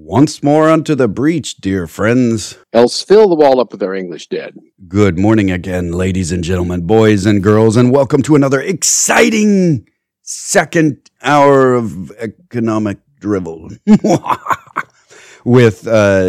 Once more unto the breach, dear friends. Else fill the wall up with our English dead. Good morning again, ladies and gentlemen, boys and girls, and welcome to another exciting second hour of economic drivel with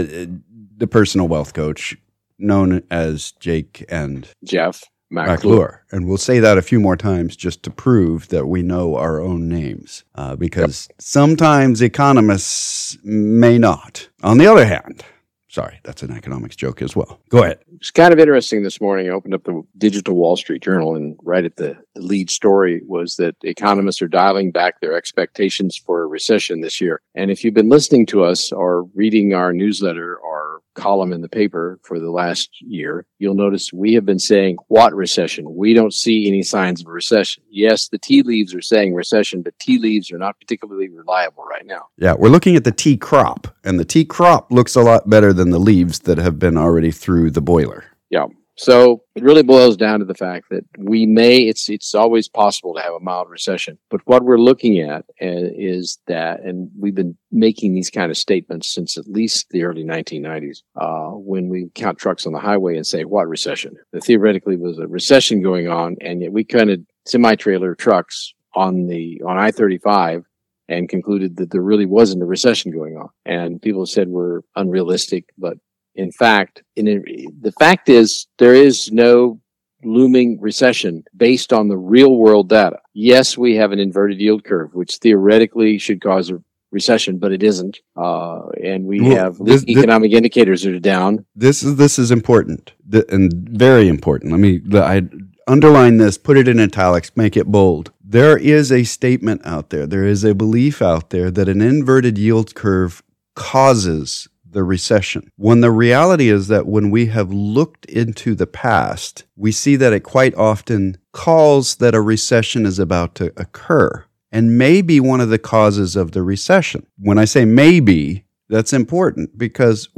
the personal wealth coach known as Jake and Jeff McClure. And we'll say that a few more times just to prove that we know our own names, because sometimes economists may not. On the other hand, sorry, that's an economics joke as well. Go ahead. It's kind of interesting this morning. I opened up the Digital Wall Street Journal, and right at the lead story was that economists are dialing back their expectations for a recession this year. And if you've been listening to us or reading our newsletter or column in the paper for the last year, you'll notice we have been saying, what recession? We don't see any signs of a recession. Yes, the tea leaves are saying recession, but tea leaves are not particularly reliable right now. Yeah, we're looking at the tea crop, and the tea crop looks a lot better than the leaves that have been already through the boiler. Yeah. So it really boils down to the fact that it's always possible to have a mild recession. But what we're looking at is that, and we've been making these kind of statements since at least the early 1990s, when we count trucks on the highway and say, what recession? There theoretically was a recession going on, and yet we counted semi-trailer trucks on I-35 and concluded that there really wasn't a recession going on. And people said we're unrealistic, but in fact, the fact is there is no looming recession based on the real world data. Yes, we have an inverted yield curve, which theoretically should cause a recession, but it isn't. And we have economic indicators that are down. This is important and very important. I underline this, put it in italics, make it bold. There is a statement out there. There is a belief out there that an inverted yield curve causes the recession, when the reality is that when we have looked into the past, we see that it quite often calls that a recession is about to occur and may be one of the causes of the recession. When I say maybe, that's important because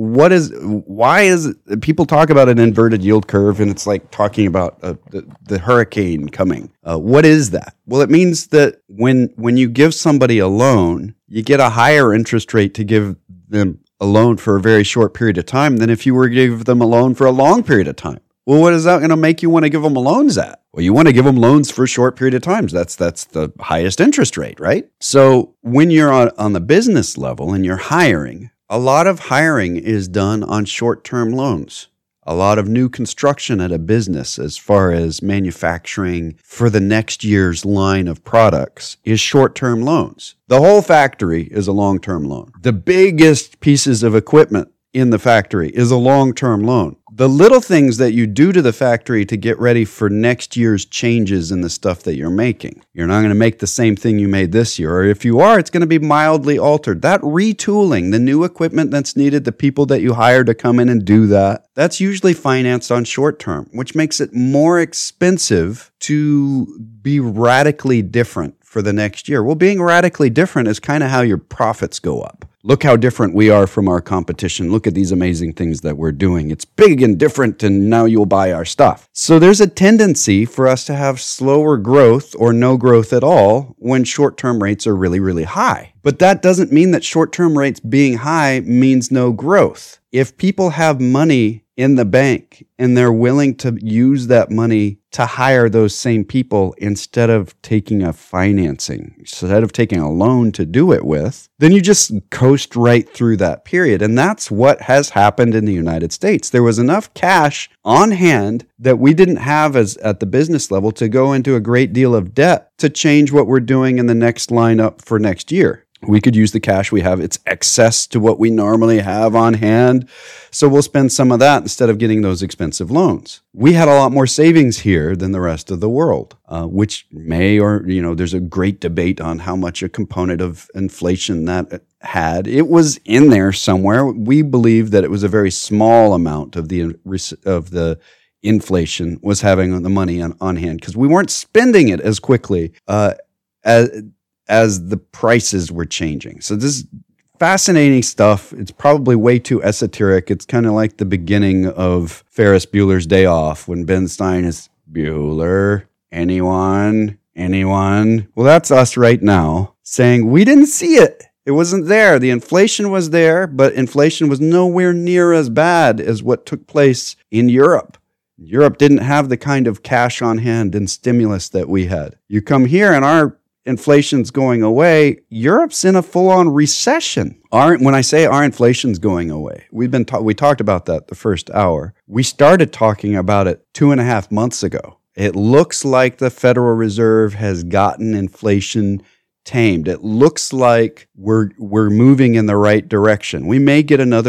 why is it, people talk about an inverted yield curve and it's like talking about the hurricane coming. What is that? Well, it means that when you give somebody a loan, you get a higher interest rate to give them a loan for a very short period of time than if you were to give them a loan for a long period of time. Well, what is that going to make you want to give them loans at? Well, you want to give them loans for a short period of time. That's the highest interest rate, right? So when you're on the business level and you're hiring, a lot of hiring is done on short-term loans. A lot of new construction at a business as far as manufacturing for the next year's line of products is short-term loans. The whole factory is a long-term loan. The biggest pieces of equipment in the factory is a long-term loan. The little things that you do to the factory to get ready for next year's changes in the stuff that you're making. You're not going to make the same thing you made this year, or if you are, it's going to be mildly altered. That retooling, the new equipment that's needed, the people that you hire to come in and do that, that's usually financed on short term, which makes it more expensive to be radically different for the next year. Well, being radically different is kind of how your profits go up. Look how different we are from our competition. Look at these amazing things that we're doing. It's big and different, and now you'll buy our stuff. So there's a tendency for us to have slower growth or no growth at all when short-term rates are really, really high. But that doesn't mean that short-term rates being high means no growth. If people have money in the bank and they're willing to use that money to hire those same people instead of taking a financing, instead of taking a loan to do it with, then you just coast right through that period. And that's what has happened in the United States. There was enough cash on hand that we didn't have at the business level to go into a great deal of debt to change what we're doing in the next lineup for next year. We could use the cash we have. It's excess to what we normally have on hand. So we'll spend some of that instead of getting those expensive loans. We had a lot more savings here than the rest of the world, which there's a great debate on how much a component of inflation that had. It was in there somewhere. We believe that it was a very small amount of the inflation was having the money on hand because we weren't spending it as quickly as the prices were changing. So this is fascinating stuff. It's probably way too esoteric. It's kind of like the beginning of Ferris Bueller's Day Off when Ben Stein is, Bueller, anyone? Well, that's us right now saying we didn't see it. It wasn't there. The inflation was there, but inflation was nowhere near as bad as what took place in Europe. Europe didn't have the kind of cash on hand and stimulus that we had. You come here and our inflation's going away. Europe's in a full-on recession. When I say our inflation's going away, we talked about that the first hour. We started talking about it 2.5 months ago. It looks like the Federal Reserve has gotten inflation tamed. It looks like we're moving in the right direction. We will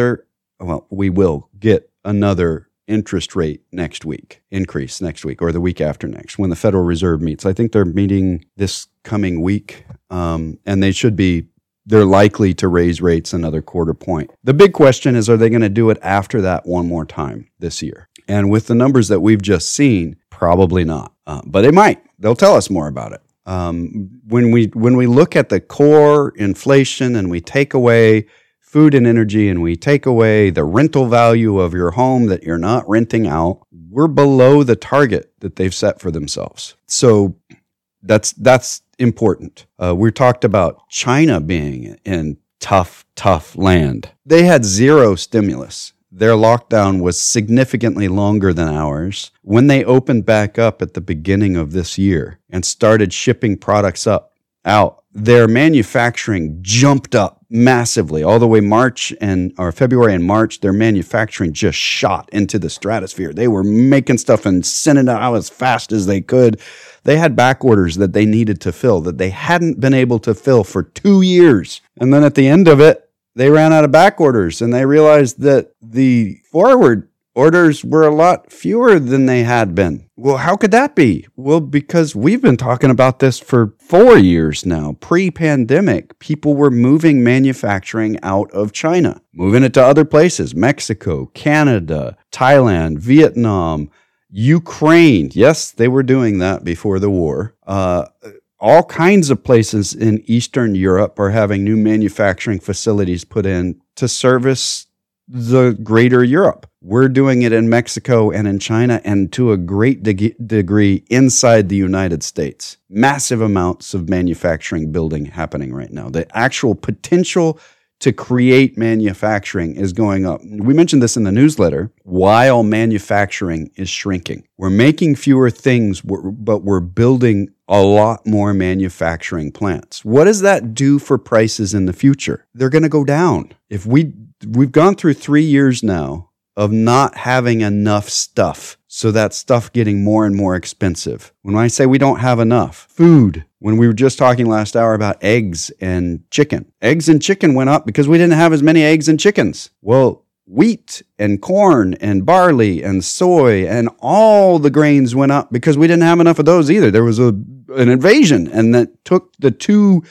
get another interest rate increase next week or the week after next when the Federal Reserve meets. I think they're meeting this coming week, and they're likely to raise rates another 1/4 point. The big question is, are they going to do it after that one more time this year? And with the numbers that we've just seen, probably not. But they might. They'll tell us more about it. When we look at the core inflation and we take away food and energy and we take away the rental value of your home that you're not renting out, we're below the target that they've set for themselves. So that's important. We talked about China being in tough land. They had zero stimulus. Their lockdown was significantly longer than ours. When they opened back up at the beginning of this year and started shipping products out, their manufacturing jumped up massively. All the way February and March, their manufacturing just shot into the stratosphere. They were making stuff and sending it out as fast as they could. They had back orders that they needed to fill that they hadn't been able to fill for 2 years. And then at the end of it, they ran out of back orders and they realized that the forward orders were a lot fewer than they had been. Well, how could that be? Well, because we've been talking about this for 4 years now. Pre-pandemic, people were moving manufacturing out of China, moving it to other places, Mexico, Canada, Thailand, Vietnam, Ukraine. Yes, they were doing that before the war. All kinds of places in Eastern Europe are having new manufacturing facilities put in to service the greater Europe. We're doing it in Mexico and in China and to a great degree inside the United States. Massive amounts of manufacturing building happening right now. The actual potential to create manufacturing is going up. We mentioned this in the newsletter, while manufacturing is shrinking. We're making fewer things, but we're building a lot more manufacturing plants. What does that do for prices in the future? They're going to go down. If we've gone through 3 years now of not having enough stuff, so that stuff getting more and more expensive. When I say we don't have enough food, when we were just talking last hour about eggs and chicken went up because we didn't have as many eggs and chickens. Well, wheat and corn and barley and soy and all the grains went up because we didn't have enough of those either. There was an invasion, and that took the two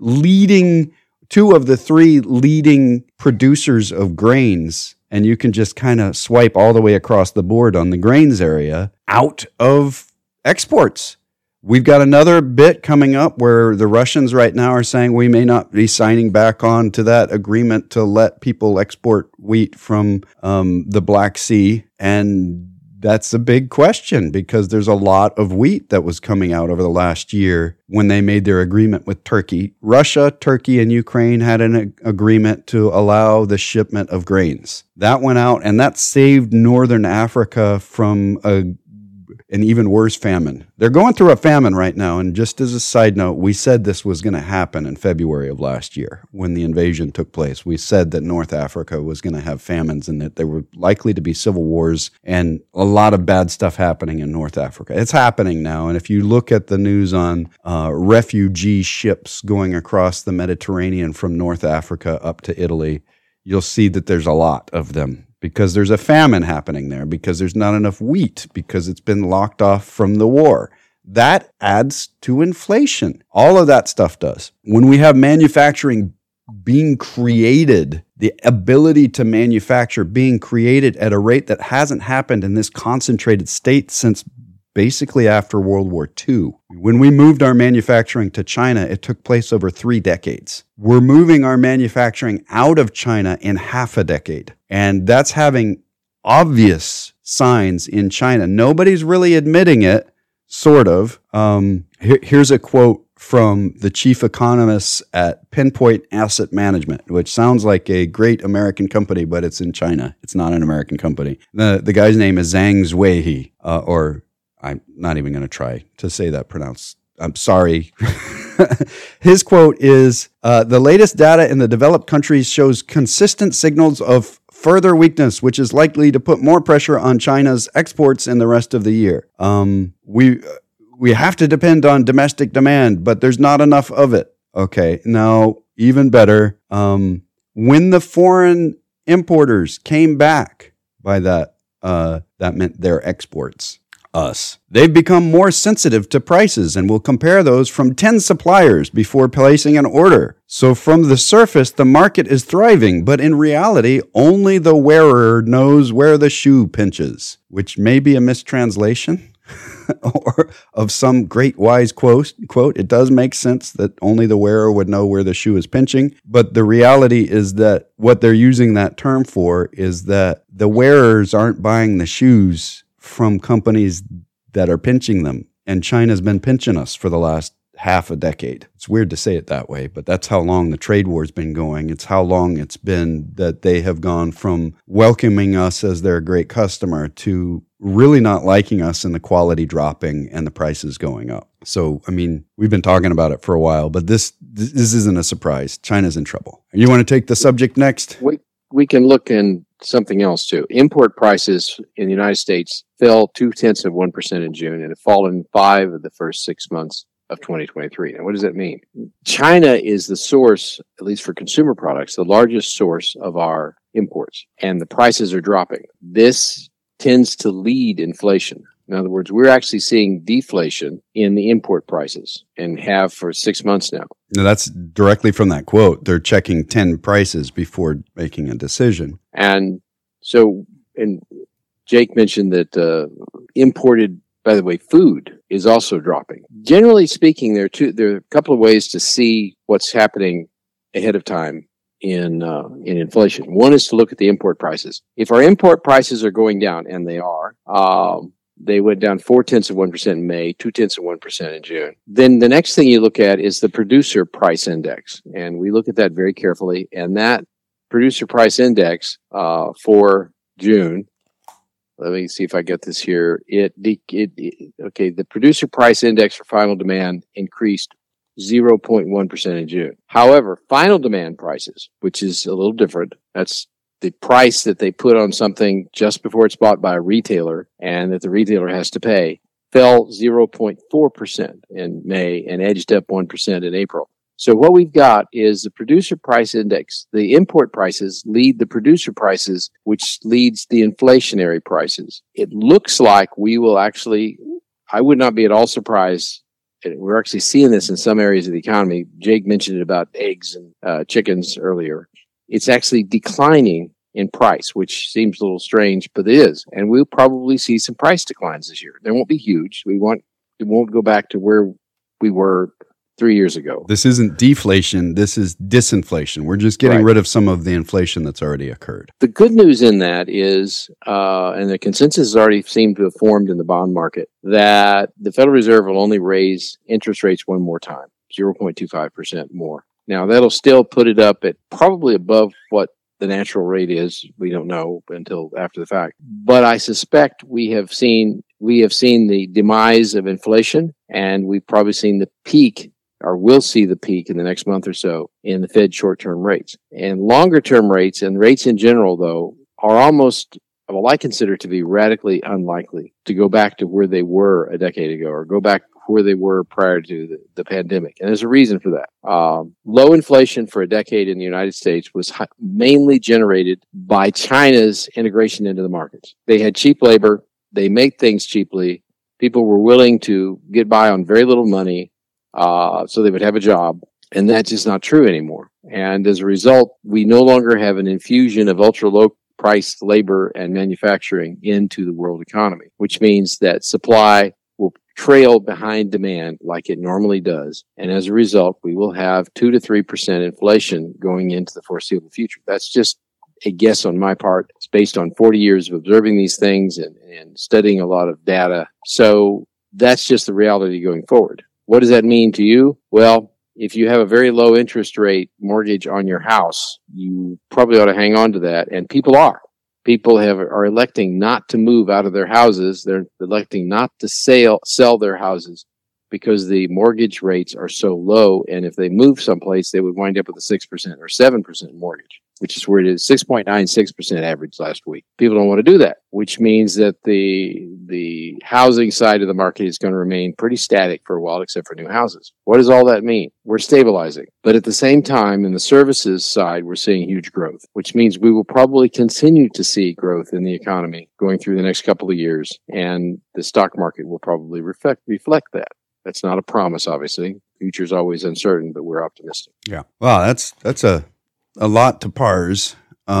of the three leading producers of grains, and you can just kind of swipe all the way across the board on the grains area, out of exports. We've got another bit coming up where the Russians right now are saying we may not be signing back on to that agreement to let people export wheat from the Black Sea. And that's a big question because there's a lot of wheat that was coming out over the last year when they made their agreement with Turkey. Russia, Turkey, and Ukraine had an agreement to allow the shipment of grains. That went out, and that saved Northern Africa from an even worse famine. They're going through a famine right now, and just as a side note, we said this was going to happen in February of last year when the invasion took place. We said that North Africa was going to have famines and that there were likely to be civil wars and a lot of bad stuff happening in North Africa. It's happening now, and if you look at the news on refugee ships going across the Mediterranean from North Africa up to Italy, you'll see that there's a lot of them. Because there's a famine happening there, because there's not enough wheat, because it's been locked off from the war. That adds to inflation. All of that stuff does. When we have manufacturing being created, the ability to manufacture being created at a rate that hasn't happened in this concentrated state since basically after World War II. When we moved our manufacturing to China, it took place over 3 decades. We're moving our manufacturing out of China in half a decade. And that's having obvious signs in China. Nobody's really admitting it, sort of. Here's a quote from the chief economists at Pinpoint Asset Management, which sounds like a great American company, but it's in China. It's not an American company. The guy's name is Zhang Zuihe, or I'm not even going to try to say that pronounced. I'm sorry. His quote is, the latest data in the developed countries shows consistent signals of further weakness, which is likely to put more pressure on China's exports in the rest of the year. We have to depend on domestic demand, but there's not enough of it. Okay, now even better, when the foreign importers came back, by that meant their exports, us. They've become more sensitive to prices and will compare those from 10 suppliers before placing an order. So from the surface, the market is thriving, but in reality, only the wearer knows where the shoe pinches, which may be a mistranslation or of some great wise quote. It does make sense that only the wearer would know where the shoe is pinching, but the reality is that what they're using that term for is that the wearers aren't buying the shoes from companies that are pinching them. And China's been pinching us for the last half a decade. It's weird to say it that way, but that's how long the trade war's been going. It's how long it's been that they have gone from welcoming us as their great customer to really not liking us and the quality dropping and the prices going up. So, I mean, we've been talking about it for a while, but this isn't a surprise. China's in trouble. You want to take the subject next? We can look in something else too. Import prices in the United States fell 0.2% in June and have fallen 5 of the first 6 months of 2023. Now, what does that mean? China is the source, at least for consumer products, the largest source of our imports, and the prices are dropping. This tends to lead inflation. In other words, we're actually seeing deflation in the import prices and have for 6 months now. Now, that's directly from that quote. They're checking 10 prices before making a decision. And so, and Jake mentioned that imported, by the way, food is also dropping. Generally speaking, there are a couple of ways to see what's happening ahead of time in inflation. One is to look at the import prices. If our import prices are going down, and they are, they went down 0.4% in May, 0.2% in June. Then the next thing you look at is the producer price index. And we look at that very carefully. And that producer price index for June, let me see if I get this here. The producer price index for final demand increased 0.1% in June. However, final demand prices, which is a little different, that's the price that they put on something just before it's bought by a retailer and that the retailer has to pay, fell 0.4% in May and edged up 1% in April. So what we've got is the producer price index. The import prices lead the producer prices, which leads the inflationary prices. It looks like we will actually, I would not be at all surprised. We're actually seeing this in some areas of the economy. Jake mentioned it about eggs and chickens earlier. It's actually declining in price, which seems a little strange, but it is. And we'll probably see some price declines this year. They won't be huge. It won't go back to where we were 3 years ago. This isn't deflation. This is disinflation. We're just getting rid of some of the inflation that's already occurred. The good news in that is, and the consensus has already seemed to have formed in the bond market, that the Federal Reserve will only raise interest rates one more time, 0.25% more. Now, that'll still put it up at probably above what the natural rate is. We don't know until after the fact. But I suspect we have seen the demise of inflation, and we've probably seen the peak, or will see the peak in the next month or so, in the Fed short-term rates. And longer-term rates, and rates in general, though, are almost, well, I consider to be radically unlikely to go back to where they were a decade ago, or go back where they were prior to the pandemic. And there's a reason for that. Low inflation for a decade in the United States was mainly generated by China's integration into the markets. They had cheap labor. They made things cheaply. People were willing to get by on very little money, so they would have a job. And that's just not true anymore. And as a result, we no longer have an infusion of ultra low priced labor and manufacturing into the world economy, which means that supply will trail behind demand like it normally does. And as a result, we will have 2 to 3% inflation going into the foreseeable future. That's just a guess on my part. It's based on 40 years of observing these things and studying a lot of data. So that's just the reality going forward. What does that mean to you? Well, if you have a very low interest rate mortgage on your house, you probably ought to hang on to that. And people are. People are electing not to move out of their houses. They're electing not to sell their houses because the mortgage rates are so low. And if they move someplace, they would wind up with a 6% or 7% mortgage, which is where it is 6.96% average last week. People don't want to do that, which means that the housing side of the market is going to remain pretty static for a while, except for new houses. What does all that mean? We're stabilizing. But at the same time, in the services side, we're seeing huge growth, which means we will probably continue to see growth in the economy going through the next couple of years. And the stock market will probably reflect that. That's not a promise, obviously. The future is always uncertain, but we're optimistic. Yeah. Wow, that's a lot to parse.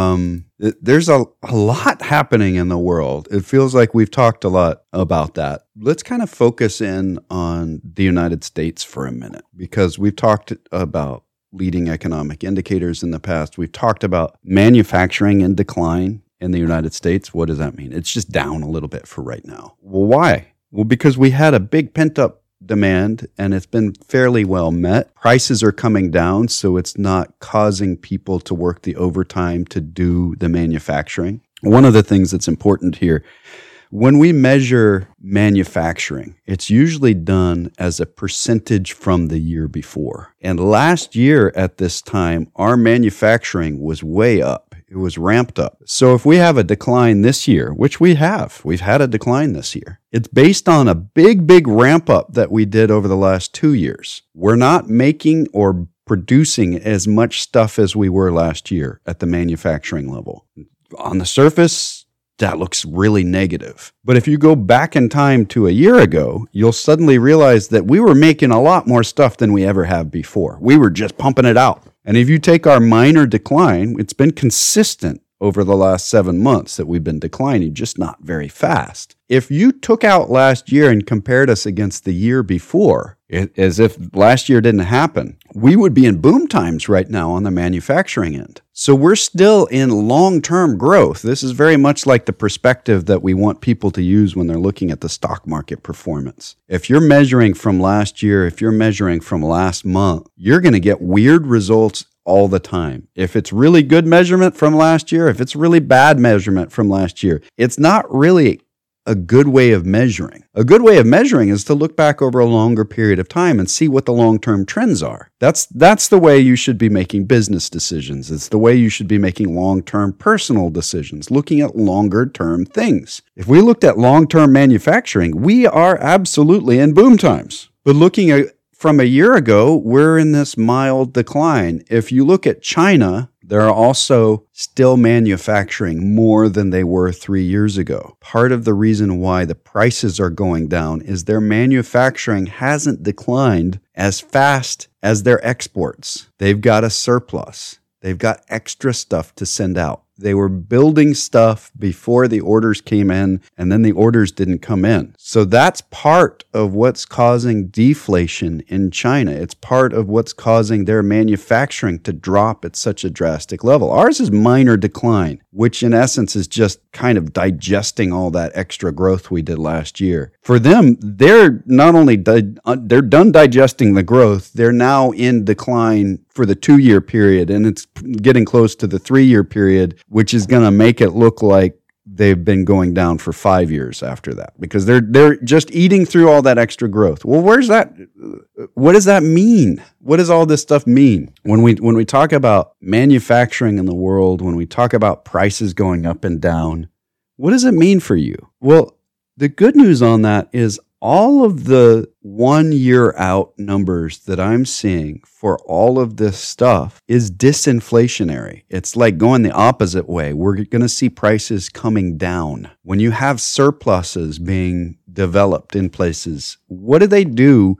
There's a lot happening in the world. It feels like we've talked a lot about that. Let's kind of focus in on the United States for a minute, because we've talked about leading economic indicators in the past. We've talked about manufacturing in decline in the United States. What does that mean? It's just down a little bit for right now. Well, why? Well, because we had a big pent-up demand and it's been fairly well met. Prices are coming down, so it's not causing people to work the overtime to do the manufacturing. One of the things that's important here, when we measure manufacturing, it's usually done as a percentage from the year before. And last year at this time, our manufacturing was way up. It was ramped up. So if we have a decline this year, which we've had a decline this year, it's based on a big ramp up that we did over the last 2 years. We're not making or producing as much stuff as we were last year at the manufacturing level. On the surface, that looks really negative. But if you go back in time to a year ago, you'll suddenly realize that we were making a lot more stuff than we ever have before. We were just pumping it out. And if you take our minor decline, it's been consistent over the last 7 months that we've been declining, just not very fast. If you took out last year and compared us against the year before, as if last year didn't happen, we would be in boom times right now on the manufacturing end. So we're still in long-term growth. This is very much like the perspective that we want people to use when they're looking at the stock market performance. If you're measuring from last year, if you're measuring from last month, you're going to get weird results all the time. If it's really good measurement from last year, if it's really bad measurement from last year, it's not really a good way of measuring. A good way of measuring is to look back over a longer period of time and see what the long-term trends are. That's the way you should be making business decisions. It's the way you should be making long-term personal decisions, looking at longer-term things. If we looked at long-term manufacturing, we are absolutely in boom times. But looking at from a year ago, we're in this mild decline. If you look at China, they're also still manufacturing more than they were 3 years ago. Part of the reason why the prices are going down is their manufacturing hasn't declined as fast as their exports. They've got a surplus. They've got extra stuff to send out. They were building stuff before the orders came in, and then the orders didn't come in. So that's part of what's causing deflation in China. It's part of what's causing their manufacturing to drop at such a drastic level. Ours is minor decline, which in essence is just kind of digesting all that extra growth we did last year. For them, they're not only they're done digesting the growth, they're now in decline for the 2-year period, and it's getting close to the 3-year period, which is going to make it look like they've been going down for 5 years after that, because they're just eating through all that extra growth. Well, where's that? What does that mean? What does all this stuff mean? When we talk about manufacturing in the world, when we talk about prices going up and down, what does it mean for you? Well, the good news on that is all of the 1 year out numbers that I'm seeing for all of this stuff is disinflationary. It's like going the opposite way. We're going to see prices coming down. When you have surpluses being developed in places, what do?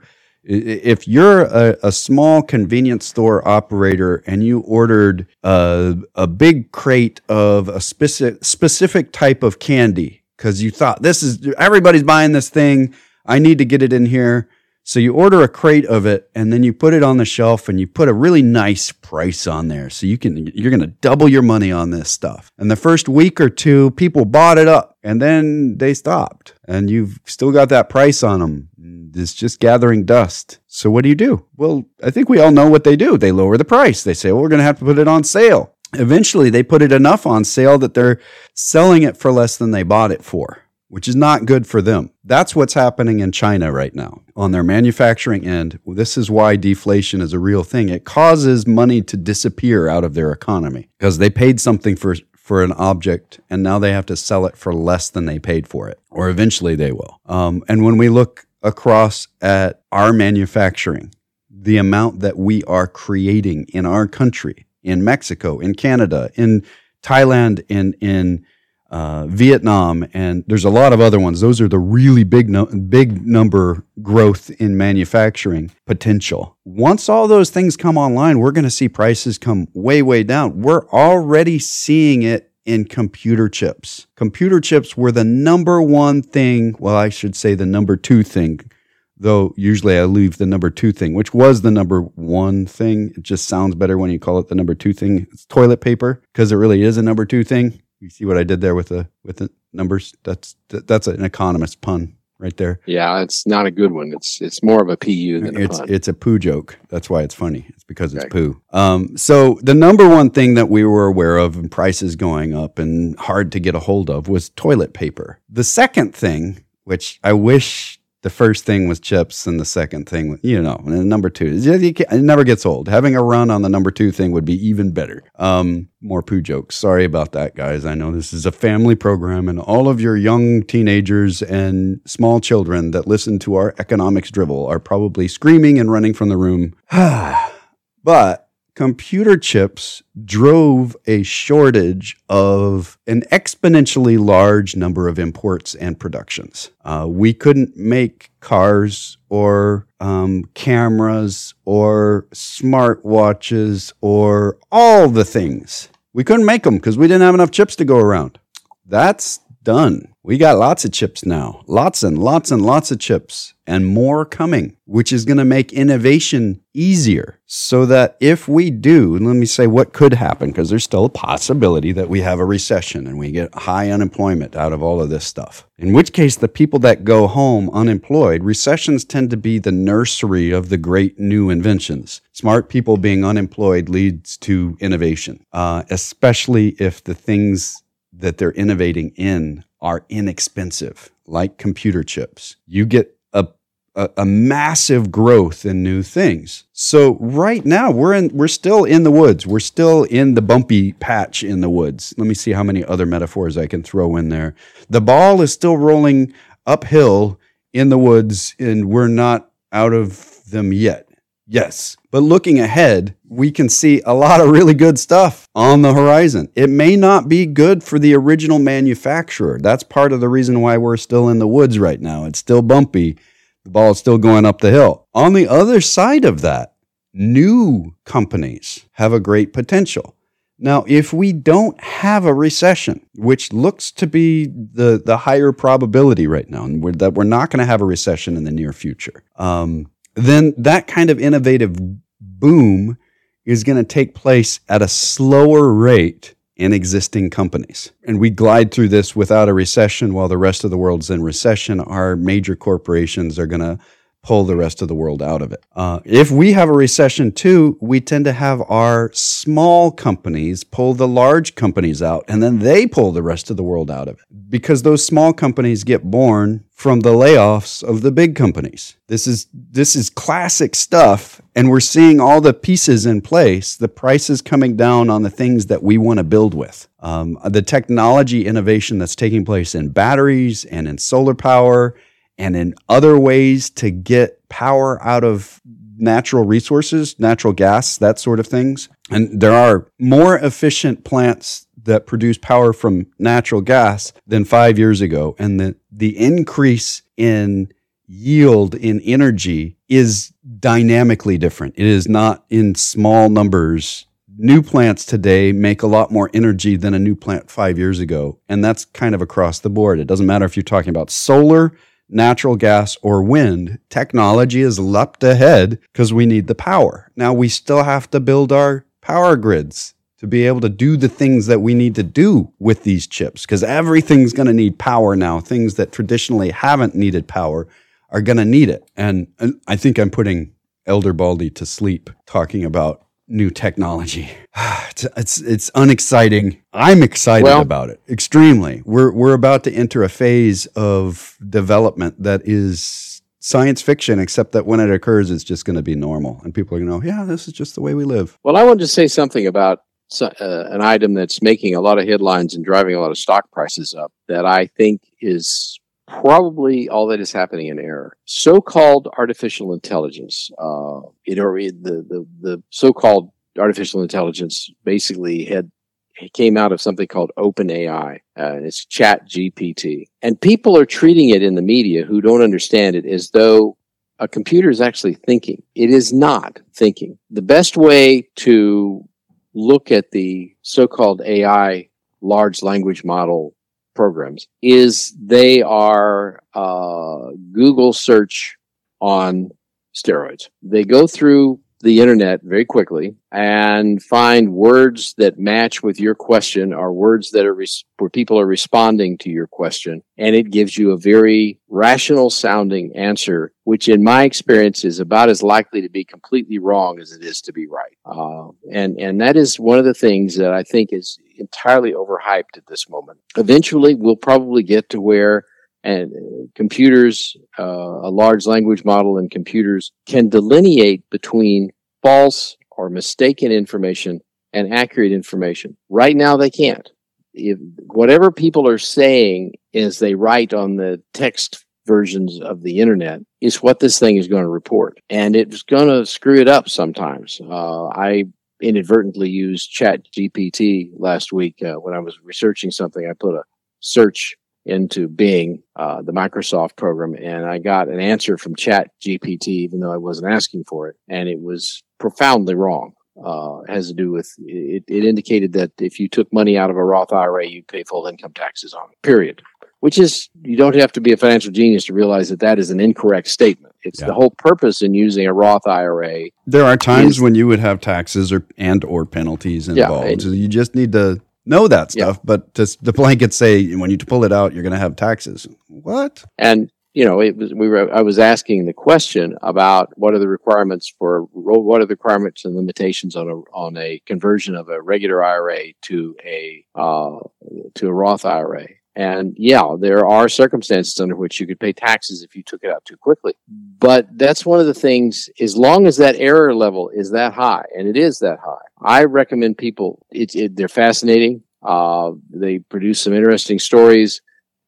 If you're a small convenience store operator and you ordered a big crate of a specific type of candy because you thought everybody's buying this thing, I need to get it in here So you order a crate of it and then you put it on the shelf and you put a really nice price on there. So you're going to double your money on this stuff. And the first week or two, people bought it up and then they stopped and you've still got that price on them. It's just gathering dust. So what do? Well, I think we all know what they do. They lower the price. They say, well, we're going to have to put it on sale. Eventually, they put it enough on sale that they're selling it for less than they bought it for, which is not good for them. That's what's happening in China right now on their manufacturing end. This is why deflation is a real thing. It causes money to disappear out of their economy because they paid something for an object and now they have to sell it for less than they paid for it, or eventually they will. And when we look across at our manufacturing, the amount that we are creating in our country, in Mexico, in Canada, in Thailand, in Vietnam, and there's a lot of other ones. Those are the really big number growth in manufacturing potential. Once all those things come online, we're going to see prices come way, way down. We're already seeing it in computer chips. Computer chips were the number one thing, well, I should say the number two thing, though usually I leave the number two thing, which was the number one thing. It just sounds better when you call it the number two thing. It's toilet paper, because it really is a number two thing. You see what I did there with the numbers? That's an economist pun right there. Yeah, it's not a good one. It's more of a PU than a pun. It's a poo joke. That's why it's funny. It's because it's poo. So the number one thing that we were aware of and prices going up and hard to get a hold of was toilet paper. The second thing, which I wish the first thing was chips and the second thing, and number two, it never gets old. Having a run on the number two thing would be even better. More poo jokes. Sorry about that, guys. I know this is a family program and all of your young teenagers and small children that listen to our economics drivel are probably screaming and running from the room. But computer chips drove a shortage of an exponentially large number of imports and productions. We couldn't make cars or cameras or smartwatches or all the things. We couldn't make them because we didn't have enough chips to go around. That's done. We got lots of chips now. Lots and lots and lots of chips and more coming, which is going to make innovation easier so that if we do, and let me say what could happen, because there's still a possibility that we have a recession and we get high unemployment out of all of this stuff. In which case, the people that go home unemployed, recessions tend to be the nursery of the great new inventions. Smart people being unemployed leads to innovation, especially if the things that they're innovating in are inexpensive, like computer chips. You get a massive growth in new things. So right now we're still in the woods. We're still in the bumpy patch in the woods. Let me see how many other metaphors I can throw in there. The ball is still rolling uphill in the woods, and we're not out of them yet. Yes, but looking ahead, we can see a lot of really good stuff on the horizon. It may not be good for the original manufacturer. That's part of the reason why we're still in the woods right now. It's still bumpy. The ball is still going up the hill. On the other side of that, new companies have a great potential. Now, if we don't have a recession, which looks to be the higher probability right now, and that we're not going to have a recession in the near future, then that kind of innovative boom is going to take place at a slower rate in existing companies. And we glide through this without a recession while the rest of the world's in recession. Our major corporations are going to pull the rest of the world out of it. If we have a recession too, we tend to have our small companies pull the large companies out, and then they pull the rest of the world out of it. Because those small companies get born from the layoffs of the big companies. This is classic stuff, and we're seeing all the pieces in place, the prices coming down on the things that we want to build with. The technology innovation that's taking place in batteries and in solar power and in other ways to get power out of natural resources, natural gas, that sort of things. And there are more efficient plants that produce power from natural gas than 5 years ago. And the increase in yield in energy is dynamically different. It is not in small numbers. New plants today make a lot more energy than a new plant 5 years ago. And that's kind of across the board. It doesn't matter if you're talking about solar, natural gas or wind, technology has leapt ahead because we need the power. Now we still have to build our power grids to be able to do the things that we need to do with these chips, because everything's going to need power now. Things that traditionally haven't needed power are going to need it. And I think I'm putting Elder Baldy to sleep talking about new technology. It's unexciting. I'm excited about it. Extremely. We're about to enter a phase of development that is science fiction, except that when it occurs, it's just going to be normal. And people are going to know, yeah, this is just the way we live. Well, I wanted to say something about an item that's making a lot of headlines and driving a lot of stock prices up that I think is probably all that is happening in error. So-called artificial intelligence, the so-called artificial intelligence basically came out of something called OpenAI. It's ChatGPT. And people are treating it in the media who don't understand it as though a computer is actually thinking. It is not thinking. The best way to look at the so-called AI large language model programs is they are Google search on steroids. They go through the internet very quickly and find words that match with your question or words that are where people are responding to your question, and it gives you a very rational sounding answer, which in my experience is about as likely to be completely wrong as it is to be right. And that is one of the things that I think is entirely overhyped at this moment. Eventually, we'll probably get to where computers, a large language model and computers can delineate between false or mistaken information and accurate information. Right now, they can't. Whatever people are saying as they write on the text versions of the internet is what this thing is going to report. And it's going to screw it up sometimes. I inadvertently used ChatGPT last week when I was researching something. I put a search into Bing, the Microsoft program, and I got an answer from ChatGPT, even though I wasn't asking for it, and it was profoundly wrong. It has to do with it indicated that if you took money out of a Roth IRA, you'd pay full income taxes on it, period. Which is, you don't have to be a financial genius to realize that that is an incorrect statement. It's the whole purpose in using a Roth IRA. There are times when you would have taxes or penalties involved. You just need to know that stuff, but just the blanket say when you pull it out, you're going to have taxes. What? And I was asking the question about what are the requirements and limitations on a conversion of a regular IRA to a Roth IRA. And there are circumstances under which you could pay taxes if you took it out too quickly. But that's one of the things, as long as that error level is that high, and it is that high, I recommend people, they're fascinating. They produce some interesting stories,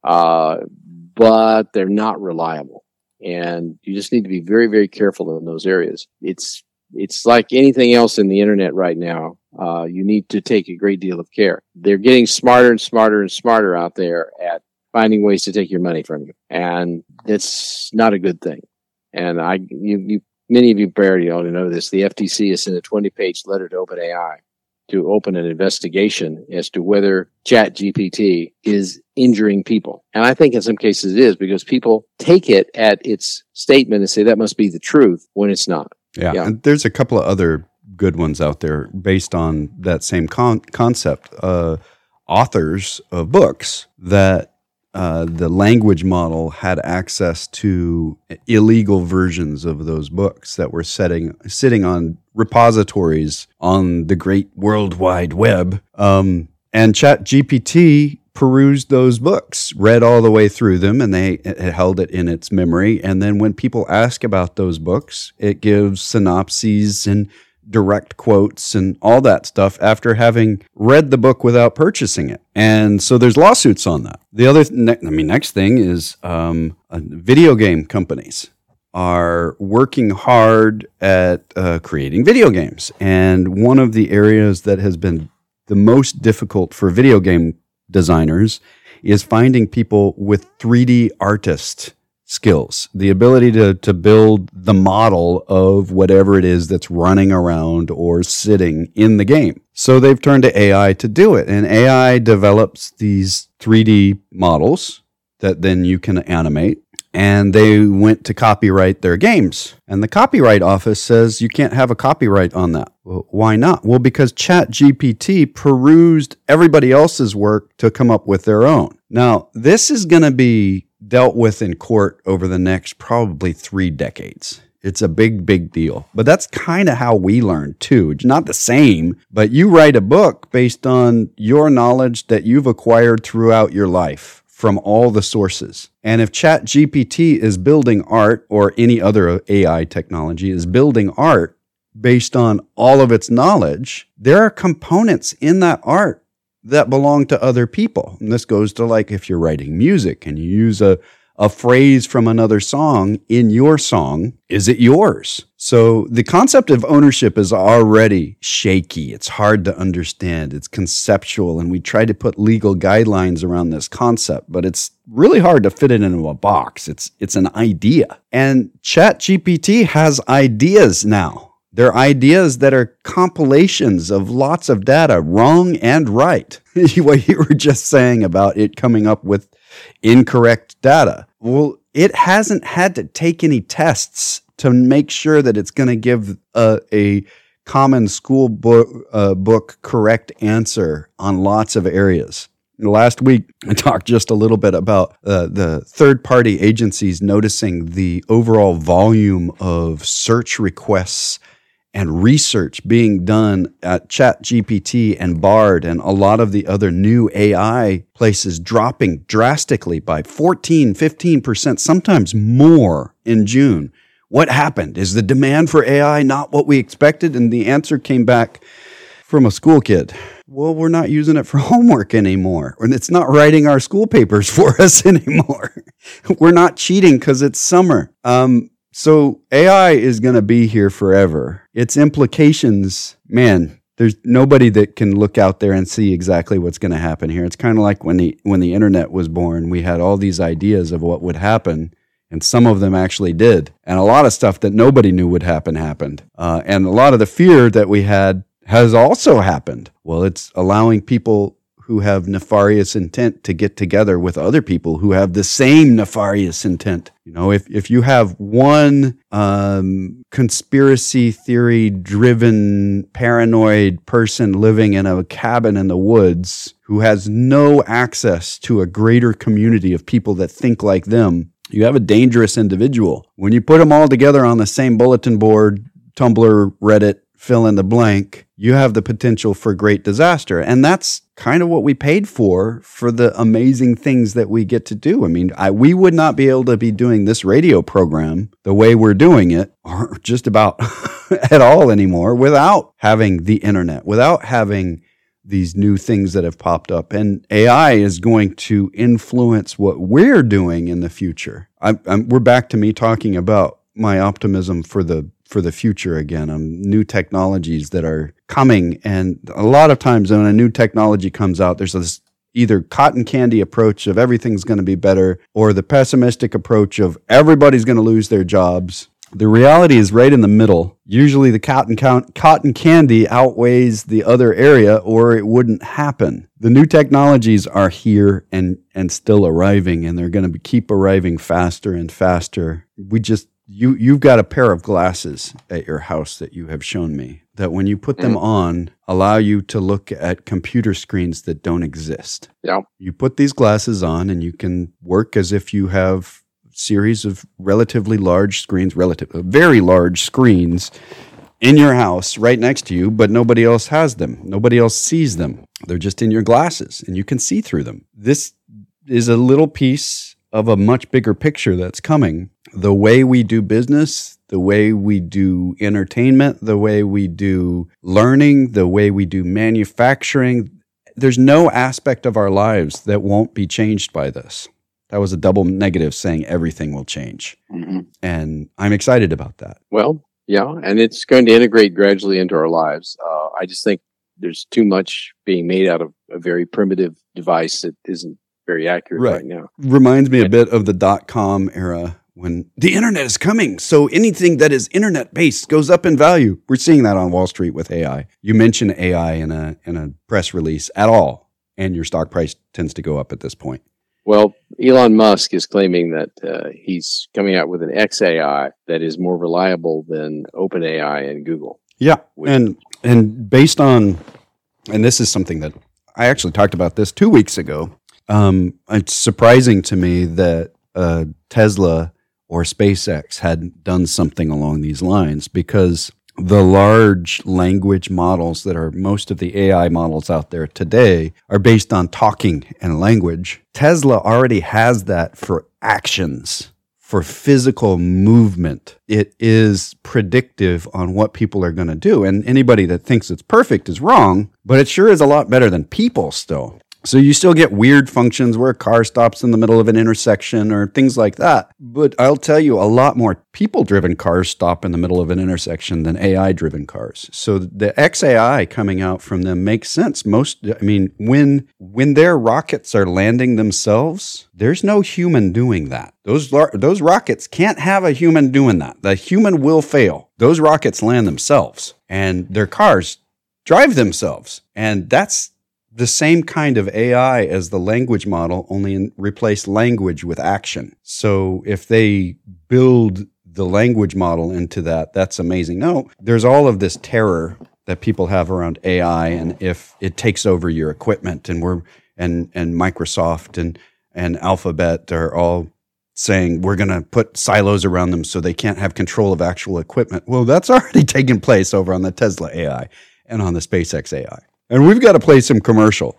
but they're not reliable. And you just need to be very, very careful in those areas. It's like anything else in the internet right now. You need to take a great deal of care. They're getting smarter and smarter and smarter out there at finding ways to take your money from you. And it's not a good thing. And many of you already know this. The FTC has sent a 20-page letter to OpenAI to open an investigation as to whether ChatGPT is injuring people. And I think in some cases it is, because people take it at its statement and say that must be the truth when it's not. Yeah. And there's a couple of other good ones out there based on that same concept. Authors of books that the language model had access to illegal versions of those books that were sitting on repositories on the great World Wide Web. And ChatGPT perused those books, read all the way through them, and it held it in its memory. And then when people ask about those books, it gives synopses and direct quotes and all that stuff after having read the book without purchasing it. And so there's lawsuits on that. The other next thing is video game companies are working hard at creating video games. And one of the areas that has been the most difficult for video game designers is finding people with 3D artist skills, the ability to build the model of whatever it is that's running around or sitting in the game. So they've turned to AI to do it. And AI develops these 3D models that then you can animate. and they went to copyright their games. And the copyright office says you can't have a copyright on that. Well, why not? Well, because ChatGPT perused everybody else's work to come up with their own. Now, this is going to be dealt with in court over the next probably 3 decades. It's a big, big deal. But that's kind of how we learn too. It's not the same, but you write a book based on your knowledge that you've acquired throughout your life from all the sources. And if ChatGPT is building art, or any other AI technology is building art based on all of its knowledge, there are components in that art that belong to other people. And this goes to, like, if you're writing music and you use a phrase from another song in your song, is it yours? So the concept of ownership is already shaky. It's hard to understand. It's conceptual, and we try to put legal guidelines around this concept, but it's really hard to fit it into a box. It's an idea. And ChatGPT has ideas now. They're ideas that are compilations of lots of data, wrong and right. What you were just saying about it coming up with incorrect data. Well, it hasn't had to take any tests to make sure that it's going to give a common school book correct answer on lots of areas. Last week, I talked just a little bit about the third-party agencies noticing the overall volume of search requests and research being done at ChatGPT and Bard and a lot of the other new AI places dropping drastically by 14, 15%, sometimes more in June. What happened? Is the demand for AI not what we expected? And the answer came back from a school kid. Well, we're not using it for homework anymore. And it's not writing our school papers for us anymore. We're not cheating because it's summer. So AI is going to be here forever. Its implications, man, there's nobody that can look out there and see exactly what's going to happen here. It's kind of like when the internet was born, we had all these ideas of what would happen, and some of them actually did. And a lot of stuff that nobody knew would happen happened. And a lot of the fear that we had has also happened. Well, it's allowing people who have nefarious intent to get together with other people who have the same nefarious intent. You know, if you have one conspiracy theory driven paranoid person living in a cabin in the woods who has no access to a greater community of people that think like them, you have a dangerous individual. When you put them all together on the same bulletin board, Tumblr, Reddit, fill in the blank, you have the potential for great disaster. And that's kind of what we paid for the amazing things that we get to do. I mean, we would not be able to be doing this radio program the way we're doing it, or just about at all anymore, without having the internet, without having these new things that have popped up. And AI is going to influence what we're doing in the future. We're back to me talking about my optimism for the future again, new technologies that are coming. And a lot of times when a new technology comes out, there's this either cotton candy approach of everything's going to be better, or the pessimistic approach of everybody's going to lose their jobs. The reality is right in the middle. Usually the cotton candy outweighs the other area, or it wouldn't happen. The new technologies are here and still arriving, and they're going to keep arriving faster and faster. You've got a pair of glasses at your house that you have shown me that when you put them on, allow you to look at computer screens that don't exist. Yeah. You put these glasses on and you can work as if you have a series of relatively large screens, very large screens in your house right next to you, but nobody else has them. Nobody else sees them. They're just in your glasses and you can see through them. This is a little piece of a much bigger picture that's coming. The way we do business, the way we do entertainment, the way we do learning, the way we do manufacturing, there's no aspect of our lives that won't be changed by this. That was a double negative saying everything will change. Mm-hmm. And I'm excited about that. Well, yeah, and it's going to integrate gradually into our lives. I just think there's too much being made out of a very primitive device that isn't very accurate right now. Reminds me a bit of the .com era when the internet is coming. So anything that is internet based goes up in value. We're seeing that on Wall Street with AI. You mention AI in a press release at all, and your stock price tends to go up at this point. Well, Elon Musk is claiming that he's coming out with an XAI that is more reliable than OpenAI and Google. Yeah, and based on, and this is something that I actually talked about this 2 weeks ago. It's surprising to me that Tesla or SpaceX had done something along these lines, because the large language models that are most of the AI models out there today are based on talking and language. Tesla already has that for actions, for physical movement. It is predictive on what people are going to do. And anybody that thinks it's perfect is wrong, but it sure is a lot better than people still. So you still get weird functions where a car stops in the middle of an intersection or things like that. But I'll tell you, a lot more people-driven cars stop in the middle of an intersection than AI-driven cars. So the XAI coming out from them makes sense. When their rockets are landing themselves, there's no human doing that. Those rockets can't have a human doing that. The human will fail. Those rockets land themselves, and their cars drive themselves. And that's the same kind of AI as the language model, only replace language with action. So if they build the language model into that, that's amazing. No, there's all of this terror that people have around AI, and if it takes over your equipment, and Microsoft and Alphabet are all saying we're going to put silos around them so they can't have control of actual equipment. Well, that's already taken place over on the Tesla AI and on the SpaceX AI. And we've got to play some commercials.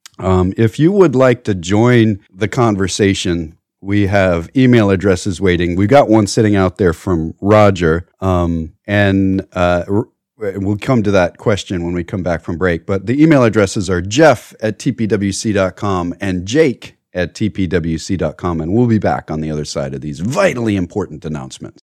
If you would like to join the conversation, we have email addresses waiting. We got one sitting out there from Roger, and we'll come to that question when we come back from break. But the email addresses are jeff@tpwc.com and jake@tpwc.com. And we'll be back on the other side of these vitally important announcements.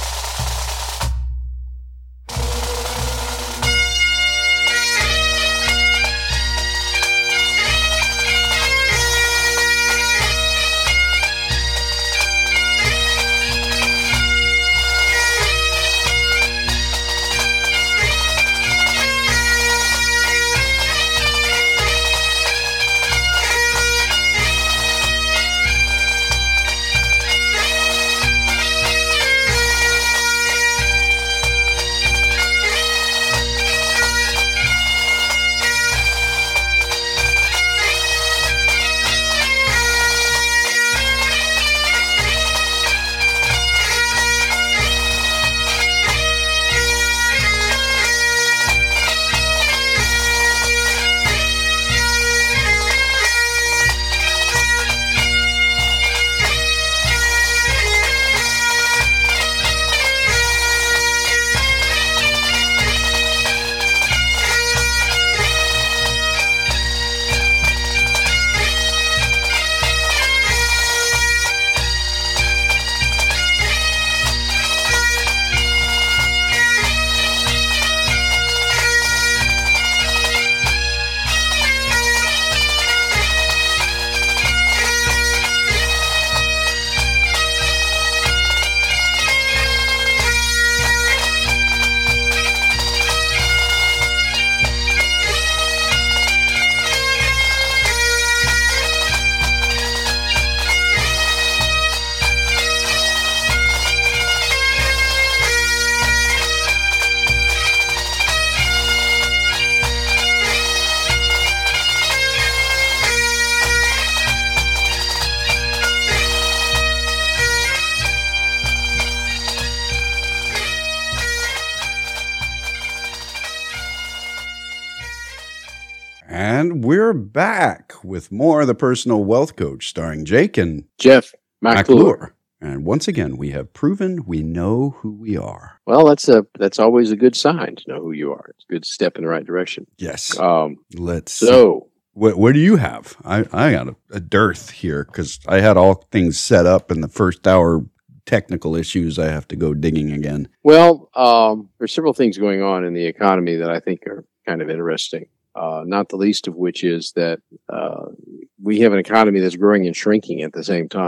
And we're back with more of The Personal Wealth Coach, starring Jake and Jeff McClure. And once again, we have proven we know who we are. Well, that's always a good sign to know who you are. It's a good step in the right direction. Yes. Let's see. What do you have? I got a dearth here because I had all things set up in the first hour. Technical issues, I have to go digging again. Well, there's several things going on in the economy that I think are kind of interesting. Not the least of which is that we have an economy that's growing and shrinking at the same time.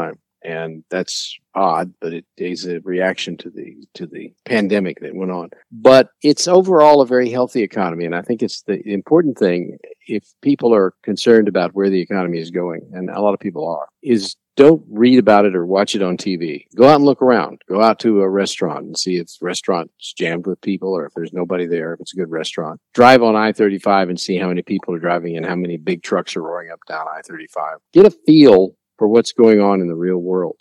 and that's odd, but it is a reaction to the pandemic that went on. But it's overall a very healthy economy, and I think it's the important thing, if people are concerned about where the economy is going, and a lot of people are, is don't read about it or watch it on TV. Go out and look around. Go out to a restaurant and see if the restaurant's jammed with people or if there's nobody there, if it's a good restaurant. Drive on I-35 and see how many people are driving and how many big trucks are roaring up down I-35. Get a feel for what's going on in the real world.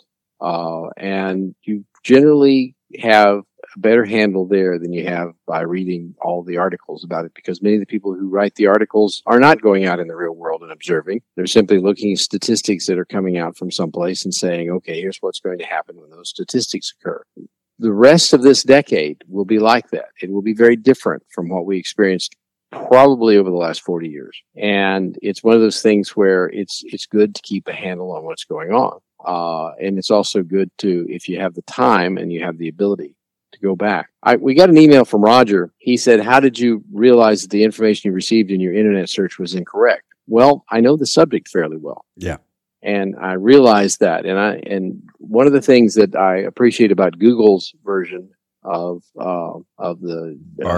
And you generally have a better handle there than you have by reading all the articles about it, because many of the people who write the articles are not going out in the real world and observing. They're simply looking at statistics that are coming out from someplace and saying, okay, here's what's going to happen when those statistics occur. The rest of this decade will be like that. It will be very different from what we experienced probably over the last 40 years. And it's one of those things where it's good to keep a handle on what's going on. And it's also good to, if you have the time and you have the ability, to go back. We got an email from Roger. He said, how did you realize that the information you received in your internet search was incorrect? Well, I know the subject fairly well. Yeah. And I realized that. And one of the things that I appreciate about Google's version of the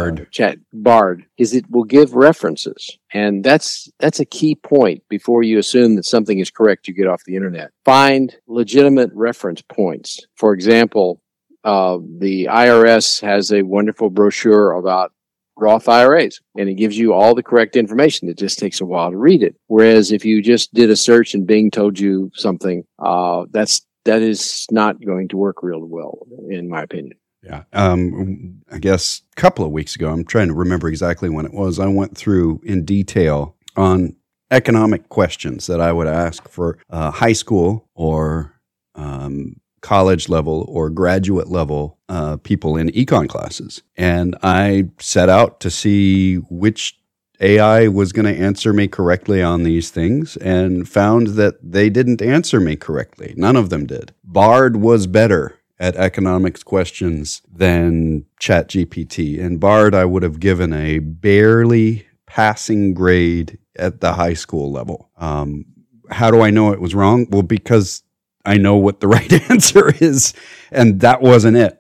Bard is it will give references. And that's a key point. Before you assume that something is correct, you get off the internet. Find legitimate reference points. For example, the IRS has a wonderful brochure about Roth IRAs, and it gives you all the correct information. It just takes a while to read it. Whereas if you just did a search and Bing told you something, that is not going to work real well, in my opinion. Yeah. I guess a couple of weeks ago, I'm trying to remember exactly when it was, I went through in detail on economic questions that I would ask for high school or college level or graduate level people in econ classes. And I set out to see which AI was going to answer me correctly on these things, and found that they didn't answer me correctly. None of them did. Bard was better at economics questions than ChatGPT. And Bard, I would have given a barely passing grade at the high school level. How do I know it was wrong? Well, because I know what the right answer is, and that wasn't it.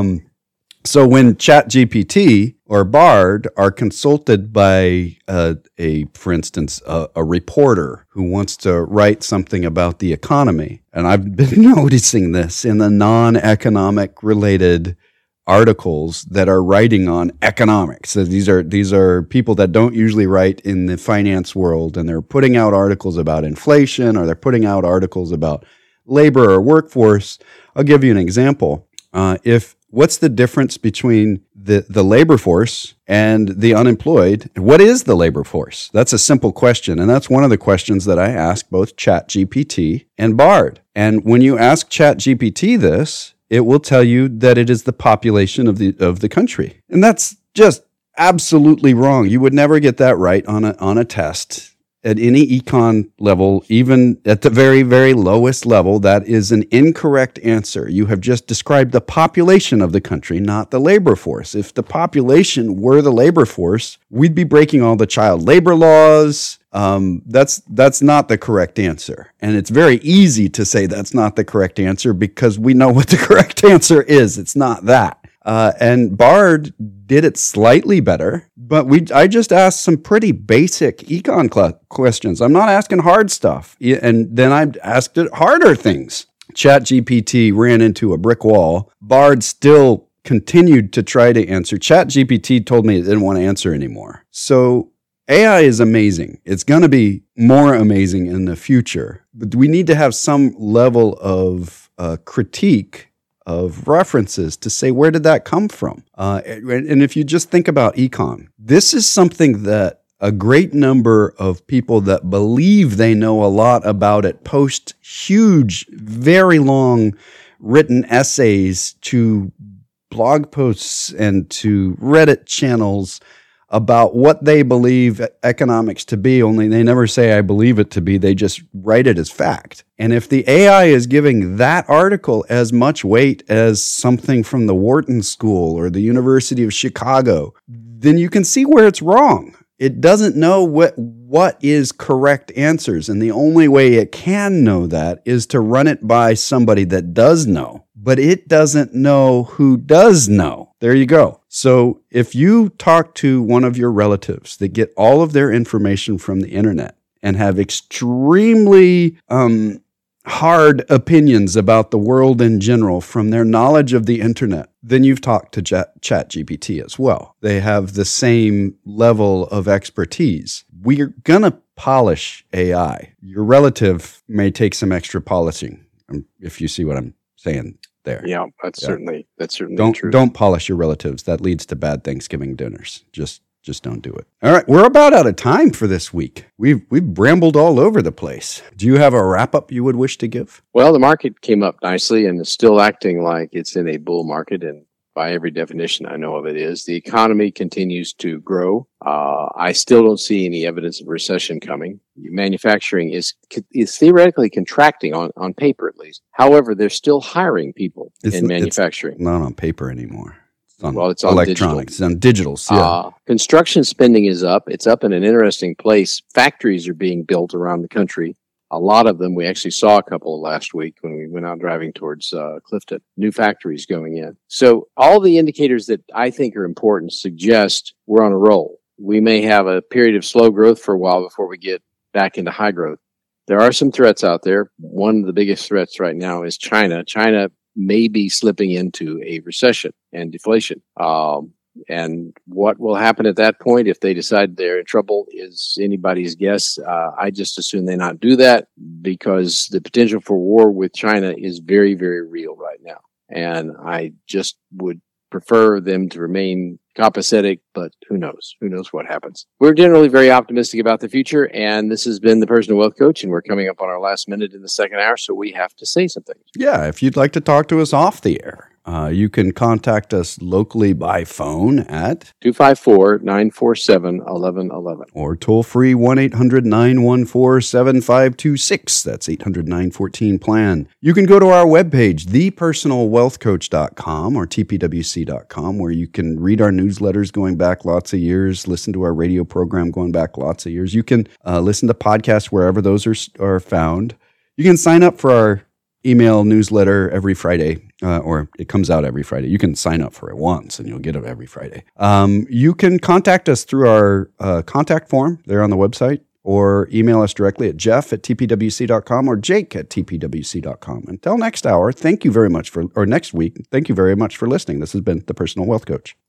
So when ChatGPT or Bard are consulted by for instance, a reporter who wants to write something about the economy, and I've been noticing this in the non-economic related articles that are writing on economics. So these are people that don't usually write in the finance world, and they're putting out articles about inflation, or they're putting out articles about labor or workforce. I'll give you an example. What's the difference between the labor force and the unemployed? What is the labor force? That's a simple question. And that's one of the questions that I ask both ChatGPT and Bard. And when you ask ChatGPT this, it will tell you that it is the population of the country. And that's just absolutely wrong. You would never get that right on a test. At any econ level, even at the very, very lowest level, that is an incorrect answer. You have just described the population of the country, not the labor force. If the population were the labor force, we'd be breaking all the child labor laws. That's not the correct answer. And it's very easy to say that's not the correct answer because we know what the correct answer is. It's not that. And Bard did it slightly better, but I just asked some pretty basic econ questions. I'm not asking hard stuff. And then I asked it harder things. ChatGPT ran into a brick wall. Bard still continued to try to answer. ChatGPT told me it didn't want to answer anymore. So AI is amazing. It's going to be more amazing in the future, but we need to have some level of critique of references to say, where did that come from? And if you just think about econ, this is something that a great number of people that believe they know a lot about it post huge, very long written essays to blog posts and to Reddit channels about what they believe economics to be, only they never say, I believe it to be. They just write it as fact. And if the AI is giving that article as much weight as something from the Wharton School or the University of Chicago, then you can see where it's wrong. It doesn't know what is correct answers. And the only way it can know that is to run it by somebody that does know, but it doesn't know who does know. There you go. So if you talk to one of your relatives that get all of their information from the internet and have extremely hard opinions about the world in general from their knowledge of the internet, then you've talked to ChatGPT as well. They have the same level of expertise. We're going to polish AI. Your relative may take some extra polishing, if you see what I'm saying there. Yeah, that's certainly true. Don't polish your relatives. That leads to bad Thanksgiving dinners. Just don't do it. All right, we're about out of time for this week. We've brambled all over the place. Do you have a wrap-up you would wish to give? Well, the market came up nicely and is still acting like it's in a bull market, and by every definition I know of it is. The economy continues to grow. I still don't see any evidence of recession coming. Manufacturing is theoretically contracting on paper at least. However, they're still hiring people in manufacturing. It's not on paper anymore. It's on it's on electronics. digital. It's on digitals. Yeah. Construction spending is up. It's up in an interesting place. Factories are being built around the country. A lot of them, we actually saw a couple last week when we went out driving towards Clifton. New factories going in. So all the indicators that I think are important suggest we're on a roll. We may have a period of slow growth for a while before we get back into high growth. There are some threats out there. One of the biggest threats right now is China. China may be slipping into a recession and deflation. And what will happen at that point if they decide they're in trouble is anybody's guess. I just assume they not do that because the potential for war with China is very, very real right now. And I just would prefer them to remain copacetic, but who knows? Who knows what happens? We're generally very optimistic about the future, and this has been the Personal Wealth Coach, and we're coming up on our last minute in the second hour, so we have to say something. Yeah, if you'd like to talk to us off the air, you can contact us locally by phone at 254-947-1111 or toll free 1-800-914-7526. That's 800-914-PLAN. You can go to our webpage, thepersonalwealthcoach.com or tpwc.com, where you can read our newsletters going back lots of years, listen to our radio program going back lots of years. You can listen to podcasts wherever those are found. You can sign up for our email newsletter every Friday, or it comes out every Friday. You can sign up for it once and you'll get it every Friday. You can contact us through our contact form there on the website, or email us directly at jeff@tpwc.com or jake@tpwc.com. Until next hour, next week, thank you very much for listening. This has been The Personal Wealth Coach.